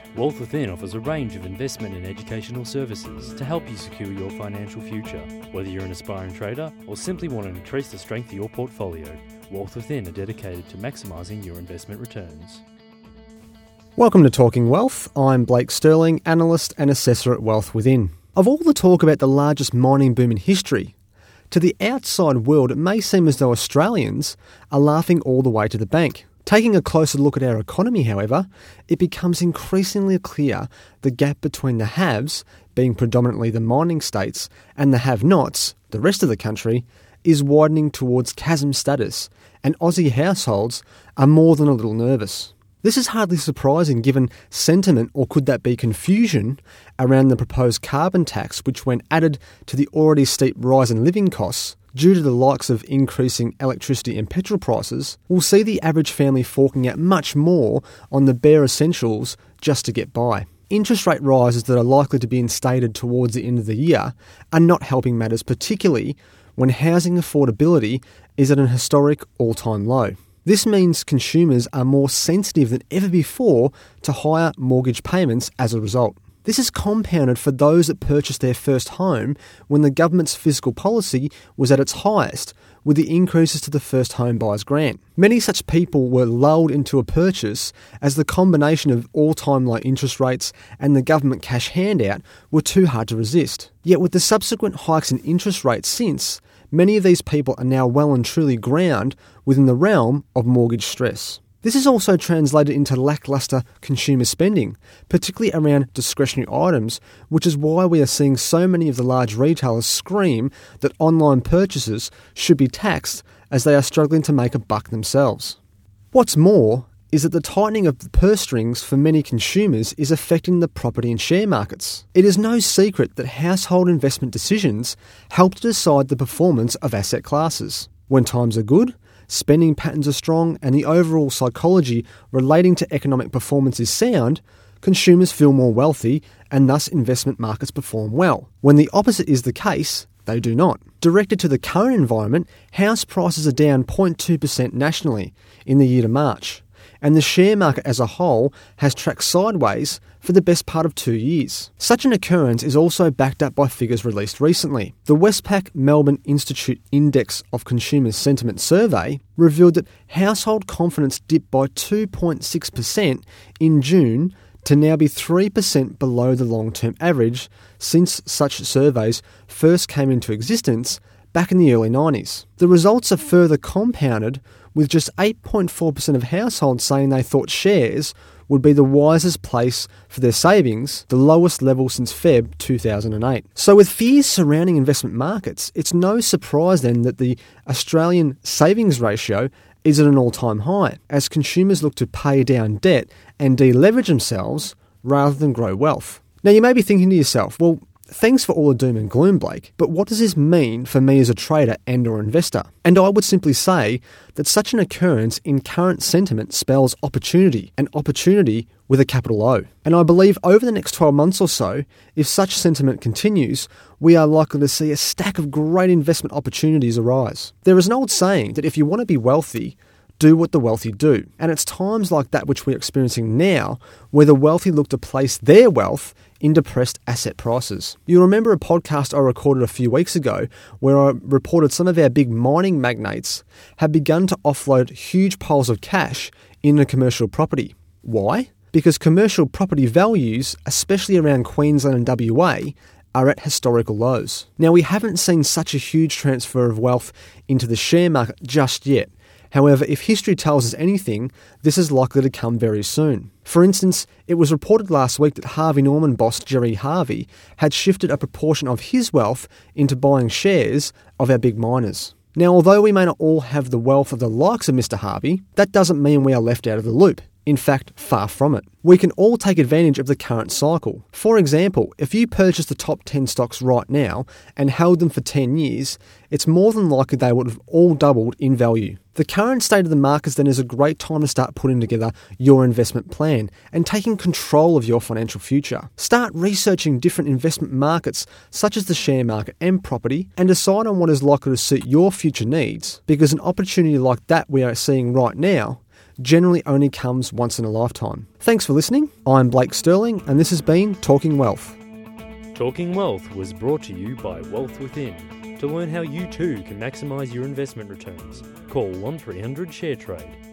Wealth Within offers a range of investment and educational services to help you secure your financial future. Whether you're an aspiring trader or simply want to increase the strength of your portfolio, Wealth Within are dedicated to maximising your investment returns. Welcome to Talking Wealth. I'm Blake Sterling, analyst and assessor at Wealth Within. Of all the talk about the largest mining boom in history, to the outside world it may seem as though Australians are laughing all the way to the bank. Taking a closer look at our economy, however, it becomes increasingly clear the gap between the haves, being predominantly the mining states, and the have-nots, the rest of the country, is widening towards chasm status, and Aussie households are more than a little nervous. This is hardly surprising given sentiment, or could that be confusion, around the proposed carbon tax which, when added to the already steep rise in living costs due to the likes of increasing electricity and petrol prices, will see the average family forking out much more on the bare essentials just to get by. Interest rate rises that are likely to be instated towards the end of the year are not helping matters, particularly when housing affordability is at an historic all-time low. This means consumers are more sensitive than ever before to higher mortgage payments as a result. This is compounded for those that purchased their first home when the government's fiscal policy was at its highest, with the increases to the first home buyers grant. Many such people were lulled into a purchase as the combination of all-time low interest rates and the government cash handout were too hard to resist. Yet with the subsequent hikes in interest rates since, many of these people are now well and truly ground within the realm of mortgage stress. This is also translated into lacklustre consumer spending, particularly around discretionary items, which is why we are seeing so many of the large retailers scream that online purchases should be taxed as they are struggling to make a buck themselves. What's more is that the tightening of the purse strings for many consumers is affecting the property and share markets. It is no secret that household investment decisions help to decide the performance of asset classes. When times are good, spending patterns are strong, and the overall psychology relating to economic performance is sound, consumers feel more wealthy and thus investment markets perform well. When the opposite is the case, they do not. Directed to the current environment, house prices are down 0.2% nationally in the year to March, and the share market as a whole has tracked sideways for the best part of 2 years. Such an occurrence is also backed up by figures released recently. The Westpac Melbourne Institute Index of Consumer Sentiment Survey revealed that household confidence dipped by 2.6% in June to now be 3% below the long-term average since such surveys first came into existence back in the early 90s. The results are further compounded with just 8.4% of households saying they thought shares would be the wisest place for their savings, the lowest level since Feb 2008. So with fears surrounding investment markets, it's no surprise then that the Australian savings ratio is at an all-time high, as consumers look to pay down debt and deleverage themselves rather than grow wealth. Now you may be thinking to yourself, well, thanks for all the doom and gloom, Blake, but what does this mean for me as a trader and or investor? And I would simply say that such an occurrence in current sentiment spells opportunity, and opportunity with a capital O. And I believe over the next 12 months or so, if such sentiment continues, we are likely to see a stack of great investment opportunities arise. There is an old saying that if you want to be wealthy, do what the wealthy do. And it's times like that which we're experiencing now where the wealthy look to place their wealth in depressed asset prices. You'll remember a podcast I recorded a few weeks ago where I reported some of our big mining magnates had begun to offload huge piles of cash into commercial property. Why? Because commercial property values, especially around Queensland and WA, are at historical lows. Now, we haven't seen such a huge transfer of wealth into the share market just yet. However, if history tells us anything, this is likely to come very soon. For instance, it was reported last week that Harvey Norman boss Gerry Harvey had shifted a proportion of his wealth into buying shares of our big miners. Now, although we may not all have the wealth of the likes of Mr. Harvey, that doesn't mean we are left out of the loop. In fact, far from it. We can all take advantage of the current cycle. For example, if you purchase the top 10 stocks right now and held them for 10 years, it's more than likely they would have all doubled in value. The current state of the markets then is a great time to start putting together your investment plan and taking control of your financial future. Start researching different investment markets such as the share market and property and decide on what is likely to suit your future needs, because an opportunity like that we are seeing right now generally only comes once in a lifetime. Thanks for listening. I'm Blake Sterling, and this has been Talking Wealth. Talking Wealth was brought to you by Wealth Within. To learn how you too can maximise your investment returns, call 1300 ShareTrade.